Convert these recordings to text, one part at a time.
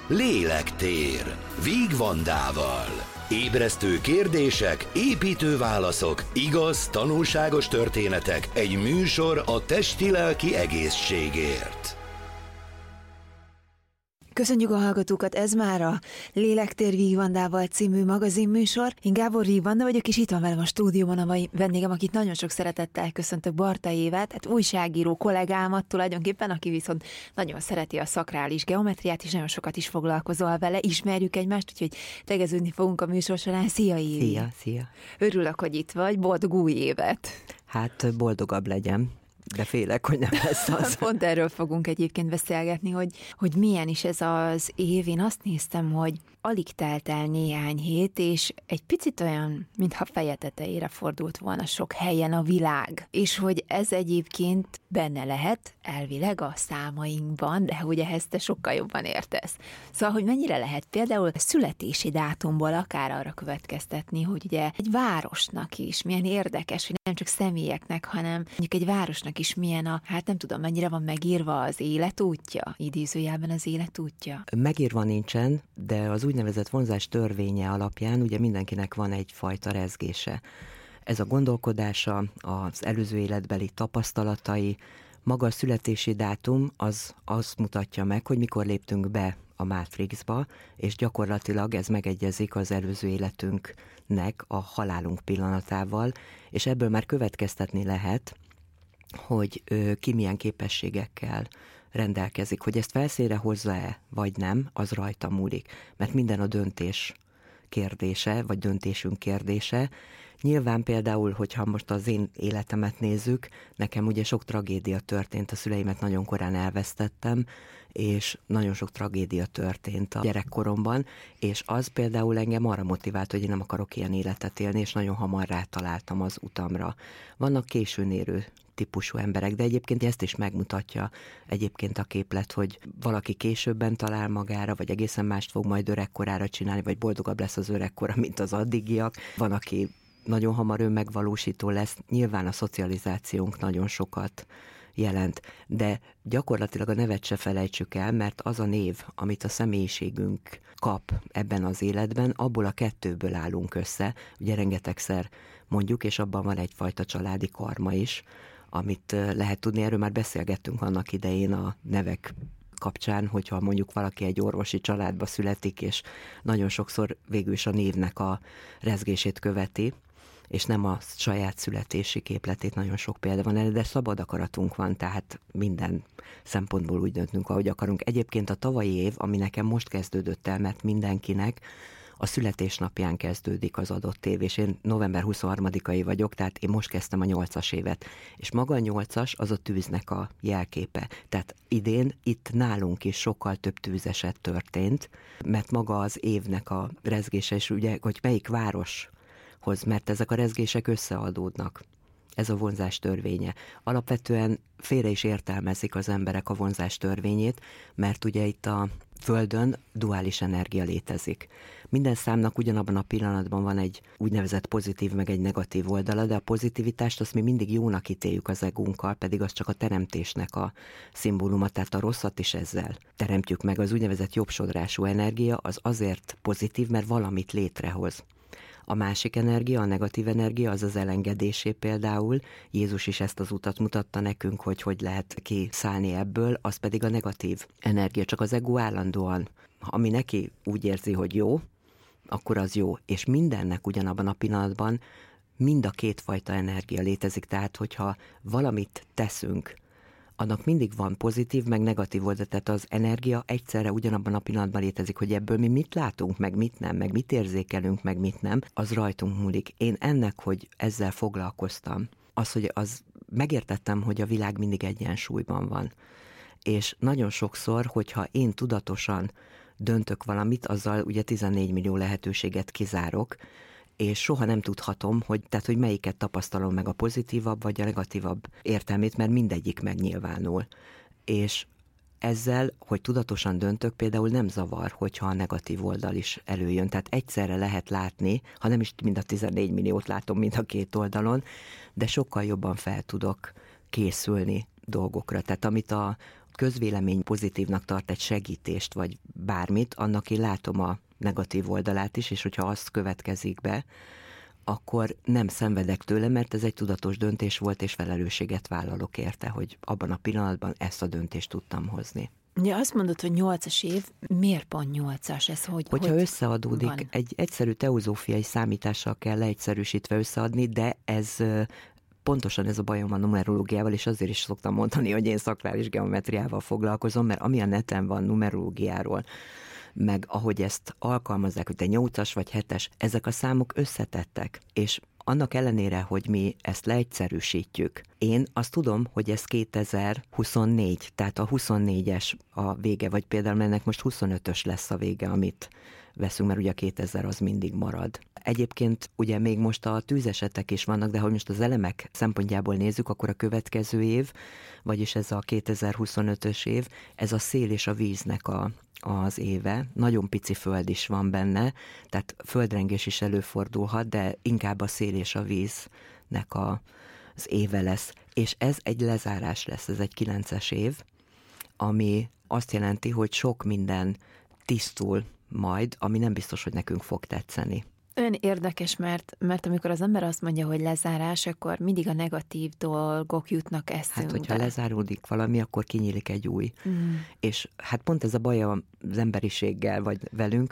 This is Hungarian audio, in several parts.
Lélektér, Víg Vandával. Ébresztő kérdések, építő válaszok, igaz, tanulságos történetek, egy műsor a testi-lelki egészségért. Köszönjük a hallgatókat, ez már a Lélektér Víg Vandával című magazinműsor. Én Gábor Víg Vanda vagyok, és itt van velem a stúdióban a mai vendégem, akit nagyon sok szeretettel köszöntök, Barta Évet, hát újságíró kollégámat tulajdonképpen, aki viszont nagyon szereti a szakrális geometriát, és nagyon sokat is foglalkozol vele, ismerjük egymást, úgyhogy tegeződni fogunk a műsor során. Szia, Évi! Szia! Örülök, hogy itt vagy, boldog új évet! Hát boldogabb legyen. De félek, hogy nem lesz az. Pont erről fogunk egyébként beszélgetni, hogy milyen is ez az év. Én azt néztem, hogy alig telt el néhány hét, és egy picit olyan, mintha feje tetejére fordult volna sok helyen a világ. És hogy ez egyébként benne lehet elvileg a számainkban, de hogy ehhez te sokkal jobban értesz. Szóval, hogy mennyire lehet például a születési dátumból akár arra következtetni, hogy ugye egy városnak is milyen érdekes, hogy nem csak személyeknek, hanem mondjuk egy városnak is milyen hát nem tudom, mennyire van megírva az életútja, idézőjelben az életútja. Megírva nincsen, de az úgynevezett vonzás törvénye alapján ugye mindenkinek van egyfajta rezgése. Ez a gondolkodása, az előző életbeli tapasztalatai, maga a születési dátum az azt mutatja meg, hogy mikor léptünk be a Matrixba, és gyakorlatilag ez megegyezik az előző életünknek a halálunk pillanatával, és ebből már következtetni lehet, hogy ki milyen képességekkel rendelkezik. Hogy ezt felszínre hozza-e, vagy nem, az rajta múlik. Mert minden a döntés kérdése, vagy döntésünk kérdése. Nyilván például, hogyha most az én életemet nézzük, nekem ugye sok tragédia történt, a szüleimet nagyon korán elvesztettem, és nagyon sok tragédia történt a gyerekkoromban, és az például engem arra motivált, hogy én nem akarok ilyen életet élni, és nagyon hamar rátaláltam az utamra. Vannak későn érő típusú emberek, de egyébként ezt is megmutatja egyébként a képlet, hogy valaki későbben talál magára, vagy egészen mást fog majd öregkorára csinálni, vagy boldogabb lesz az öregkora, mint az addigiak. Van, aki nagyon hamar önmegvalósító lesz. Nyilván a szocializációnk nagyon sokat jelent, de gyakorlatilag a nevet se felejtsük el, mert az a név, amit a személyiségünk kap ebben az életben, abból a kettőből állunk össze. Ugye rengetegszer mondjuk, és abban van egyfajta családi karma is, amit lehet tudni, erről már beszélgettünk annak idején a nevek kapcsán, hogyha mondjuk valaki egy orvosi családba születik, és nagyon sokszor végül is a névnek a rezgését követi, és nem a saját születési képletét, nagyon sok példa van erre, de szabad akaratunk van, tehát minden szempontból úgy döntünk, ahogy akarunk. Egyébként a tavalyi év, ami nekem most kezdődött el, mert mindenkinek a születésnapján kezdődik az adott év, és én november 23-ai vagyok, tehát én most kezdtem a 8-as évet. És maga a 8-as az a tűznek a jelképe. Tehát idén itt nálunk is sokkal több tűzeset történt, mert maga az évnek a rezgése, és ugye, hogy melyik városhoz, mert ezek a rezgések összeadódnak. Ez a vonzás törvénye. Alapvetően félre is értelmezik az emberek a vonzás törvényét, mert ugye itt a Földön duális energia létezik. Minden számnak ugyanabban a pillanatban van egy úgynevezett pozitív, meg egy negatív oldala, de a pozitivitást azt mi mindig jónak ítéljük az egónkkal, pedig az csak a teremtésnek a szimbóluma, tehát a rosszat is ezzel teremtjük meg. Az úgynevezett jobbsodrású energia az azért pozitív, mert valamit létrehoz. A másik energia, a negatív energia, az az elengedésé például. Jézus is ezt az utat mutatta nekünk, hogy lehet kiszállni ebből, az pedig a negatív energia. Csak az ego állandóan, ami neki úgy érzi, hogy jó, akkor az jó. És mindennek ugyanabban a pillanatban mind a kétfajta energia létezik. Tehát, hogyha valamit teszünk, annak mindig van pozitív, meg negatív oldal, tehát az energia egyszerre ugyanabban a pillanatban létezik, hogy ebből mi mit látunk, meg mit nem, meg mit érzékelünk, meg mit nem, az rajtunk múlik. Én ennek, hogy ezzel foglalkoztam, hogy megértettem, hogy a világ mindig egyensúlyban van. És nagyon sokszor, hogyha én tudatosan döntök valamit, azzal ugye 14 millió lehetőséget kizárok, és soha nem tudhatom, hogy melyiket tapasztalom meg, a pozitívabb vagy a negatívabb értelmét, mert mindegyik megnyilvánul. És ezzel, hogy tudatosan döntök, például nem zavar, hogyha a negatív oldal is előjön. Tehát egyszerre lehet látni, ha nem is mind a 14 milliót látom mind a két oldalon, de sokkal jobban fel tudok készülni dolgokra. Tehát amit közvélemény pozitívnak tart egy segítést, vagy bármit, annak én látom a negatív oldalát is, és hogyha azt következik be, akkor nem szenvedek tőle, mert ez egy tudatos döntés volt, és felelősséget vállalok érte, hogy abban a pillanatban ezt a döntést tudtam hozni. Ja, azt mondod, hogy 8-as év, miért pont 8-as? Ez Hogyha összeadódik, van? egy egyszerű teozófiai számítással kell leegyszerűsítve összeadni, de ez pontosan ez a bajom a numerológiával, és azért is szoktam mondani, hogy én szakrális geometriával foglalkozom, mert ami a neten van numerológiáról, meg ahogy ezt alkalmazzák, hogy te 8-as vagy 7-es, ezek a számok összetettek, és annak ellenére, hogy mi ezt leegyszerűsítjük, én azt tudom, hogy ez 2024, tehát a 24-es a vége, vagy például ennek most 25-ös lesz a vége, amit veszünk, mert ugye a 2000 az mindig marad. Egyébként ugye még most a tűzesetek is vannak, de ha most az elemek szempontjából nézzük, akkor a következő év, vagyis ez a 2025-ös év, ez a szél és a víznek az éve. Nagyon pici föld is van benne, tehát földrengés is előfordulhat, de inkább a szél és a víznek az éve lesz. És ez egy lezárás lesz, ez egy 9-es év, ami azt jelenti, hogy sok minden tisztul majd, ami nem biztos, hogy nekünk fog tetszeni. Ön érdekes, mert amikor az ember azt mondja, hogy lezárás, akkor mindig a negatív dolgok jutnak eszünkbe. Hát, hogyha lezáródik valami, akkor kinyílik egy új. És hát pont ez a baj az emberiséggel, vagy velünk,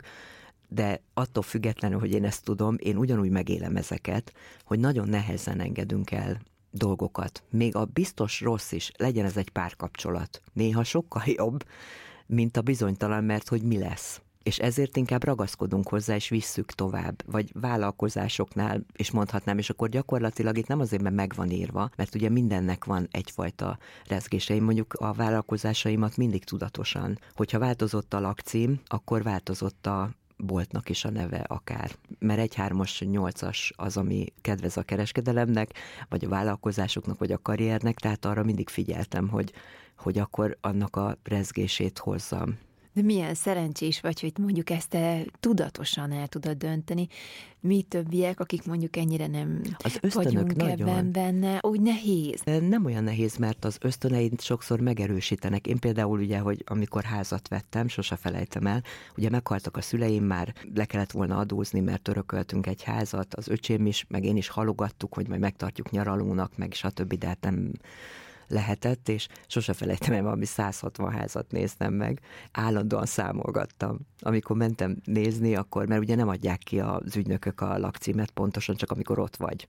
de attól függetlenül, hogy én ezt tudom, én ugyanúgy megélem ezeket, hogy nagyon nehezen engedünk el dolgokat. Még a biztos rossz is, legyen ez egy párkapcsolat. Néha sokkal jobb, mint a bizonytalan, mert hogy mi lesz. És ezért inkább ragaszkodunk hozzá, és visszük tovább, vagy vállalkozásoknál, és mondhatnám, és akkor gyakorlatilag itt nem azért, mert meg van írva, mert ugye mindennek van egyfajta rezgése. Én mondjuk a vállalkozásaimat mindig tudatosan, hogyha változott a lakcím, akkor változott a boltnak is a neve akár. Mert 1-3-as, 8-as az, ami kedvez a kereskedelemnek, vagy a vállalkozásoknak, vagy a karriernek, tehát arra mindig figyeltem, hogy akkor annak a rezgését hozzam. De milyen szerencsés vagy, hogy mondjuk ezt te tudatosan el tudod dönteni. Mi többiek, akik mondjuk ennyire nem vagyunk ebben benne, úgy nehéz. Nem olyan nehéz, mert az ösztöneid sokszor megerősítenek. Én például ugye, hogy amikor házat vettem, sose felejtem el, ugye meghaltak a szüleim, már le kellett volna adózni, mert örököltünk egy házat, az öcsém is, meg én is halogattuk, hogy majd megtartjuk nyaralónak, meg stb., de hát nem lehetett, és sose felejtem el, valami 160 házat néztem meg. Állandóan számolgattam. Amikor mentem nézni, akkor, mert ugye nem adják ki az ügynökök a lakcímet pontosan, csak amikor ott vagy.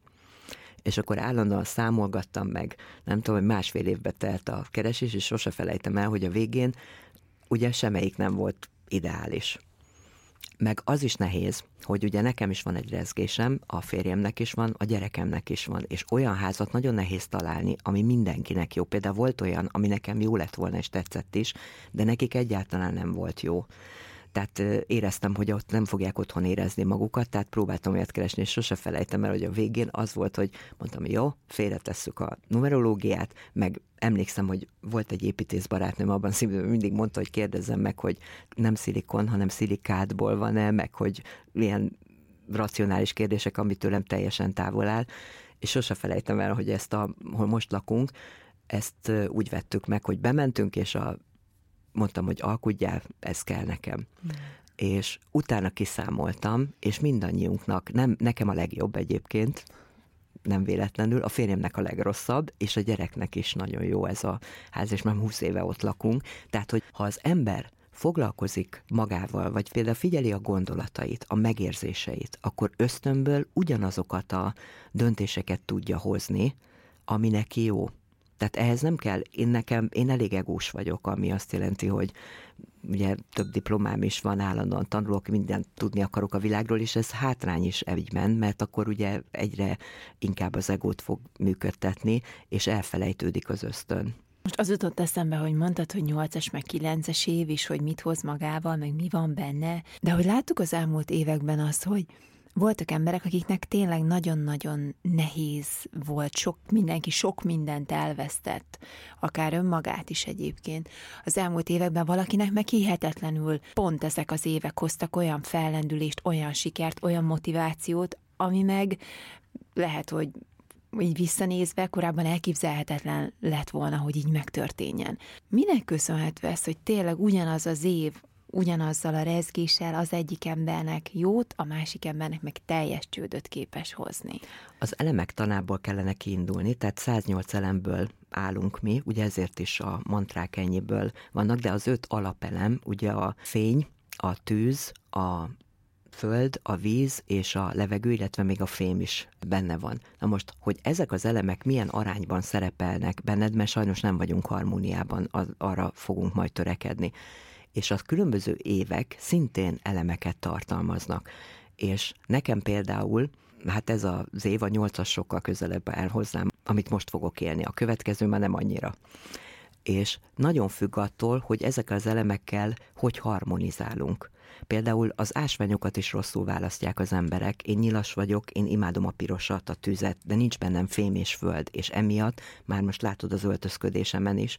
És akkor állandóan számolgattam meg, nem tudom, hogy 1,5 évbe telt a keresés, és sose felejtem el, hogy a végén ugye semmelyik nem volt ideális. Meg az is nehéz, hogy ugye nekem is van egy rezgésem, a férjemnek is van, a gyerekemnek is van, és olyan házat nagyon nehéz találni, ami mindenkinek jó. Például volt olyan, ami nekem jó lett volna, és tetszett is, de nekik egyáltalán nem volt jó. Tehát éreztem, hogy ott nem fogják otthon érezni magukat, tehát próbáltam olyat keresni, és sose felejtem el, hogy a végén az volt, hogy mondtam, jó, félretesszük a numerológiát, meg emlékszem, hogy volt egy építészbarátnőm, abban szívben mindig mondta, hogy kérdezzem meg, hogy nem szilikon, hanem szilikátból van-e, meg hogy ilyen racionális kérdések, amit tőlem teljesen távol áll, és sose felejtem el, hogy ezt, ahol most lakunk, ezt úgy vettük meg, hogy bementünk, és mondtam, hogy alkudjál, ez kell nekem. És utána kiszámoltam, és mindannyiunknak, nem nekem a legjobb egyébként, nem véletlenül, a férjemnek a legrosszabb, és a gyereknek is nagyon jó ez a ház, és már 20 éve ott lakunk. Tehát, hogy ha az ember foglalkozik magával, vagy például figyeli a gondolatait, a megérzéseit, akkor ösztönből ugyanazokat a döntéseket tudja hozni, ami neki jó. Tehát ehhez nem kell, én elég egós vagyok, ami azt jelenti, hogy ugye több diplomám is van, állandóan tanulok, mindent tudni akarok a világról, és ez hátrány is egyben, mert akkor ugye egyre inkább az egót fog működtetni, és elfelejtődik az ösztön. Most az jutott eszembe, hogy mondtad, hogy 8-es meg 9-es év is, hogy mit hoz magával, meg mi van benne, de hogy láttuk az elmúlt években azt, hogy voltak emberek, akiknek tényleg nagyon-nagyon nehéz volt, mindenki sok mindent elvesztett, akár önmagát is egyébként. Az elmúlt években valakinek meg hihetetlenül pont ezek az évek hoztak olyan fellendülést, olyan sikert, olyan motivációt, ami meg lehet, hogy így visszanézve korábban elképzelhetetlen lett volna, hogy így megtörténjen. Minek köszönhető ez, hogy tényleg ugyanaz az év, ugyanazzal a rezgéssel az egyik embernek jót, a másik embernek meg teljes csődöt képes hozni? Az elemek tanából kellene kiindulni, tehát 108 elemből állunk mi, ugye ezért is a mantrák ennyiből vannak, de az 5 alapelem, ugye a fény, a tűz, a föld, a víz és a levegő, illetve még a fém is benne van. Na most, hogy ezek az elemek milyen arányban szerepelnek benned, mert sajnos nem vagyunk harmóniában, arra fogunk majd törekedni. És a különböző évek szintén elemeket tartalmaznak. És nekem például, hát ez az év, a 8-as sokkal közelebb áll hozzám, amit most fogok élni. A következő már nem annyira. És nagyon függ attól, hogy ezekkel az elemekkel hogy harmonizálunk. Például az ásványokat is rosszul választják az emberek. Én nyilas vagyok, én imádom a pirosat, a tüzet, de nincs bennem fém és föld, és emiatt, már most látod az öltözködésemen is,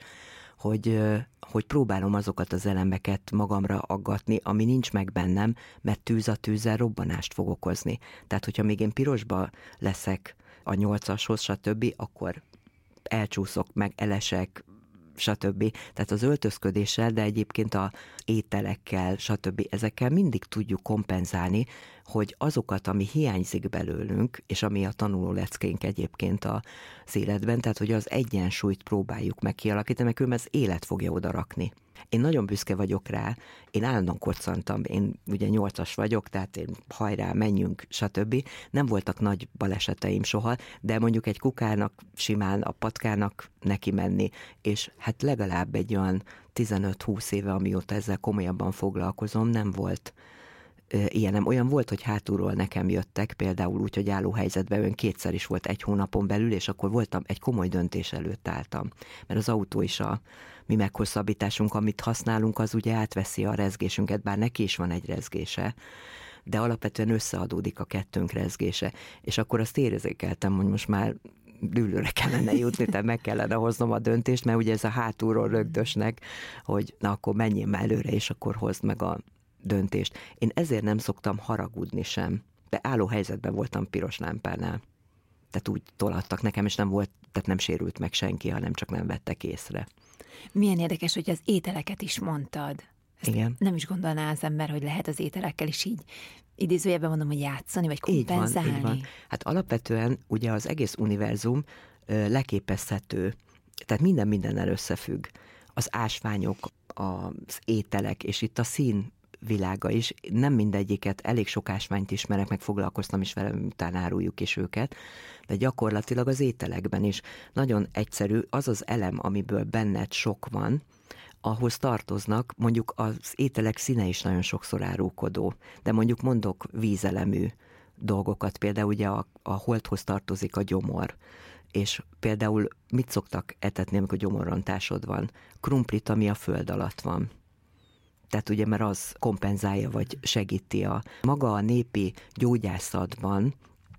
hogy próbálom azokat az elemeket magamra aggatni, ami nincs meg bennem, mert tűz a tűzzel robbanást fog okozni. Tehát, hogyha még én pirosba leszek a 8-ashoz, stb., akkor elcsúszok, meg elesek, stb. Tehát az öltözködéssel, de egyébként a ételekkel, stb. Ezekkel mindig tudjuk kompenzálni, hogy azokat, ami hiányzik belőlünk, és ami a tanuló leckénk egyébként az életben, tehát hogy az egyensúlyt próbáljuk meg kialakítani, mert különben az élet fogja odarakni. Én nagyon büszke vagyok rá, én állandóan koccantam, én ugye 8-as vagyok, tehát én hajrá, menjünk, stb. Nem voltak nagy baleseteim soha, de mondjuk egy kukának simán, a patkának neki menni, és hát legalább egy olyan 15-20 éve, amióta ezzel komolyabban foglalkozom, nem volt ilyenem. Olyan volt, hogy hátulról nekem jöttek, például úgy, hogy állóhelyzetben ön 2-szer is volt 1 hónapon belül, és akkor voltam, egy komoly döntés előtt álltam. Mert az autó is a mi meghosszabbításunk, amit használunk, az ugye átveszi a rezgésünket, bár neki is van egy rezgése, de alapvetően összeadódik a kettőnk rezgése. És akkor azt érzékeltem, hogy most már dűlőre kellene jutni, tehát meg kellene hoznom a döntést, mert ugye ez a hátulról rögdösnek, hogy na akkor menjél már előre, és akkor hozd meg a döntést. Én ezért nem szoktam haragudni sem, de álló helyzetben voltam piros lámpánál. Tehát úgy tolattak nekem, és nem volt, tehát nem sérült meg senki, hanem csak nem vettek észre. Milyen érdekes, hogy az ételeket is mondtad. Ezt igen. Nem is gondolná az ember, hogy lehet az ételekkel is így idézőjelben mondom, hogy játszani, vagy kompenzálni. Így van. Hát alapvetően ugye az egész univerzum leképezhető, tehát mindennel összefügg. Az ásványok, az ételek, és itt a szín világa is. Nem mindegyiket, elég sok ásványt ismerek, meg foglalkoztam is vele, utána áruljuk is őket, de gyakorlatilag az ételekben is nagyon egyszerű, az az elem, amiből benned sok van, ahhoz tartoznak, mondjuk az ételek színe is nagyon sokszor árulkodó, de mondjuk mondok vízelemű dolgokat, például ugye a holdhoz tartozik a gyomor, és például mit szoktak etetni, amikor gyomorrontásod van? Krumplit, ami a föld alatt van. Tehát ugye, mert az kompenzálja, vagy segíti maga a népi gyógyászatban,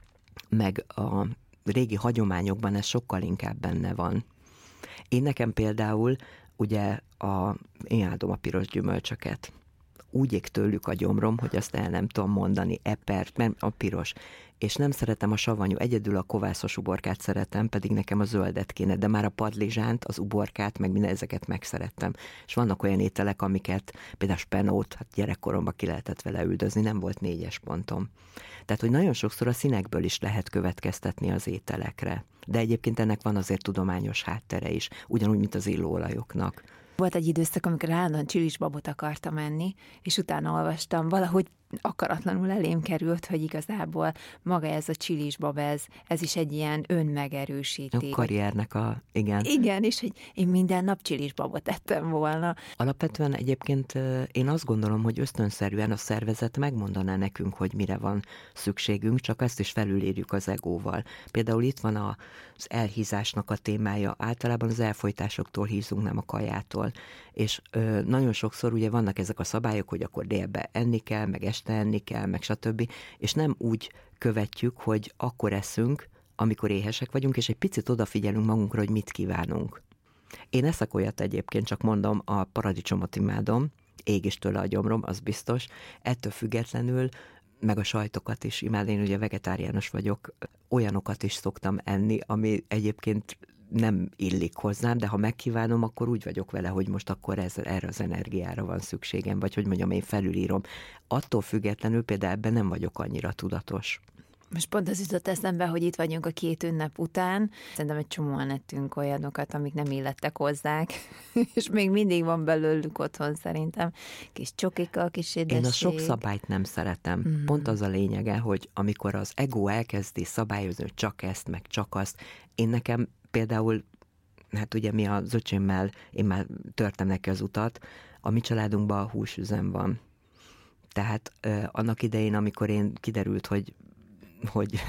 meg a régi hagyományokban ez sokkal inkább benne van. Én nekem például, ugye én áldom a piros gyümölcsöket. Úgy ég tőlük a gyomrom, hogy azt el nem tudom mondani, epert, mert a piros. És nem szeretem a savanyú, egyedül a kovászos uborkát szeretem, pedig nekem a zöldet kéne, de már a padlizsánt, az uborkát, meg minden ezeket megszerettem. És vannak olyan ételek, amiket, például spenót, hát gyerekkoromban ki lehetett vele üldözni, nem volt 4-es pontom. Tehát, hogy nagyon sokszor a színekből is lehet következtetni az ételekre. De egyébként ennek van azért tudományos háttere is, ugyanúgy, mint az illóolajoknak. Volt egy időszak, amikor állandóan csilisbabot akartam enni, és utána olvastam, valahogy akaratlanul elém került, hogy igazából maga ez a csilisbab, ez is egy ilyen önmegerősítés. A karriernek igen. Igen, és hogy én minden nap csilisbabot ettem volna. Alapvetően egyébként én azt gondolom, hogy ösztönszerűen a szervezet megmondaná nekünk, hogy mire van szükségünk, csak ezt is felülírjuk az egóval. Például itt van az elhízásnak a témája. Általában az elfojtásoktól hízunk, nem a kajától. És nagyon sokszor ugye vannak ezek a szabályok, hogy akkor délbe enni kell, meg este enni kell, meg stb. És nem úgy követjük, hogy akkor eszünk, amikor éhesek vagyunk, és egy picit odafigyelünk magunkra, hogy mit kívánunk. Én eszek olyat egyébként, csak mondom, a paradicsomot imádom, ég is tőle a gyomrom, az biztos. Ettől függetlenül meg a sajtokat is imádom. Én ugye vegetáriánus vagyok, olyanokat is szoktam enni, ami egyébként nem illik hozzám, de ha megkívánom, akkor úgy vagyok vele, hogy most akkor erre az energiára van szükségem, vagy hogy mondjam, én felülírom. Attól függetlenül például ebben nem vagyok annyira tudatos. Most pont az jutott eszembe, hogy itt vagyunk a 2 ünnep után. Szerintem egy csomóan ettünk olyanokat, amik nem illettek hozzánk, és még mindig van belőlük otthon szerintem. Kis csokikkal, kis édesség. Én a sok szabályt nem szeretem. Pont az a lényege, hogy amikor az ego elkezdi szabályozni, hogy csak ezt, meg csak azt, én nekem például, hát ugye mi az öcsémmel, én már törtem neki az utat, a mi családunkban húsüzem van. Tehát annak idején, amikor én kiderült, hogy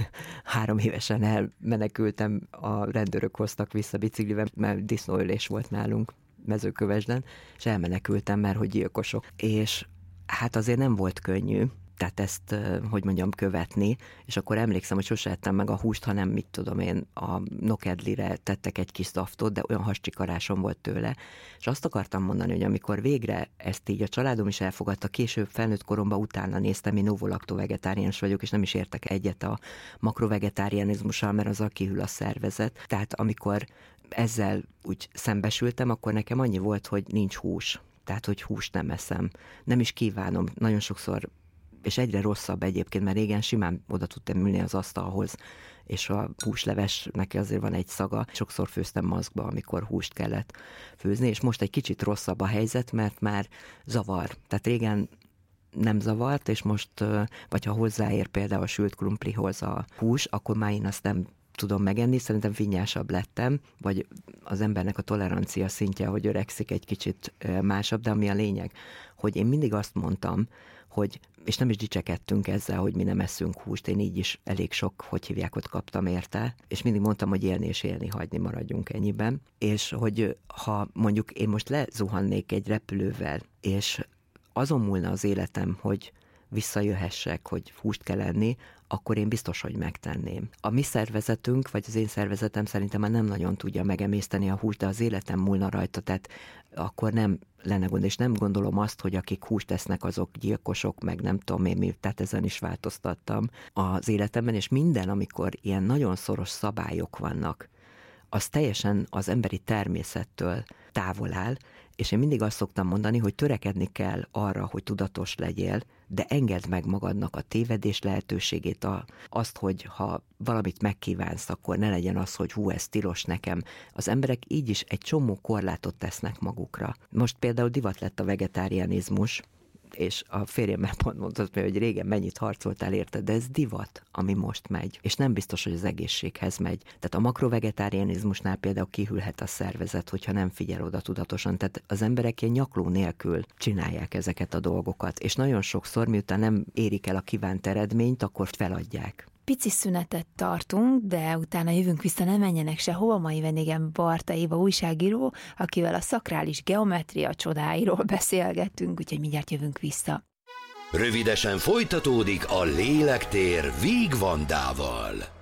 3 évesen elmenekültem, a rendőrök hoztak vissza biciklivel, mert disznóölés volt nálunk Mezőkövesden, és elmenekültem, mert hogy gyilkosok. És hát azért nem volt könnyű, tehát ezt, hogy mondjam, követni, és akkor emlékszem, hogy sose ettem meg a húst, hanem mit tudom én, a nokedlire tettek egy kis szaftot, de olyan hascsikarásom volt tőle, és azt akartam mondani, hogy amikor végre ezt így a családom is elfogadta, később felnőtt koromban utána néztem, én novolacto vegetáriánus vagyok, és nem is értek egyet a makrovegetáriánizmussal, mert azzal kihűl a szervezet. Tehát amikor ezzel úgy szembesültem, akkor nekem annyi volt, hogy nincs hús, tehát hogy húst nem eszem. Nem is kívánom, nagyon sokszor, és egyre rosszabb egyébként, mert régen simán oda tudtam ülni az asztalhoz, és a húslevesnek azért van egy szaga. Sokszor főztem maszkba, amikor húst kellett főzni, és most egy kicsit rosszabb a helyzet, mert már zavar. Tehát régen nem zavart, és most, vagy ha hozzáér például a sült krumplihoz a hús, akkor már én azt nem tudom megenni, szerintem finnyásabb lettem, vagy az embernek a tolerancia szintje, hogy öregszik, egy kicsit másabb, de ami a lényeg, hogy én mindig azt mondtam, hogy, és nem is dicsekedtünk ezzel, hogy mi nem eszünk húst, én így is elég sok, hogy hívják, ott kaptam érte, és mindig mondtam, hogy élni és élni hagyni, maradjunk ennyiben, és hogy ha mondjuk én most lezuhannék egy repülővel, és azon múlna az életem, hogy visszajöhessek, hogy húst kell enni, akkor én biztos, hogy megtenném. A mi szervezetünk, vagy az én szervezetem szerintem már nem nagyon tudja megemészteni a húst, de az életem múlna rajta, tehát akkor nem lenne gond, és nem gondolom azt, hogy akik húst esznek, azok gyilkosok, meg nem tudom én mi, tehát ezen is változtattam az életemben, és minden, amikor ilyen nagyon szoros szabályok vannak, az teljesen az emberi természettől távol áll, és én mindig azt szoktam mondani, hogy törekedni kell arra, hogy tudatos legyél, de engedd meg magadnak a tévedés lehetőségét, azt, hogy ha valamit megkívánsz, akkor ne legyen az, hogy hú, ez tilos nekem. Az emberek így is egy csomó korlátot tesznek magukra. Most például divat lett a vegetáriánizmus, és a férjemmel pont mondtad, hogy régen mennyit harcoltál érte, de ez divat, ami most megy, és nem biztos, hogy az egészséghez megy. Tehát a makrovegetáriánizmusnál például kihűlhet a szervezet, hogyha nem figyel oda tudatosan. Tehát az emberek ilyen nyakló nélkül csinálják ezeket a dolgokat, és nagyon sokszor, miután nem érik el a kívánt eredményt, akkor feladják. Pici szünetet tartunk, de utána jövünk vissza, ne menjenek sehova. Mai vendégem Barta Éva újságíró, akivel a szakrális geometria csodáiról beszélgettünk, úgyhogy mindjárt jövünk vissza. Rövidesen folytatódik a Lélektér Víg Vandával.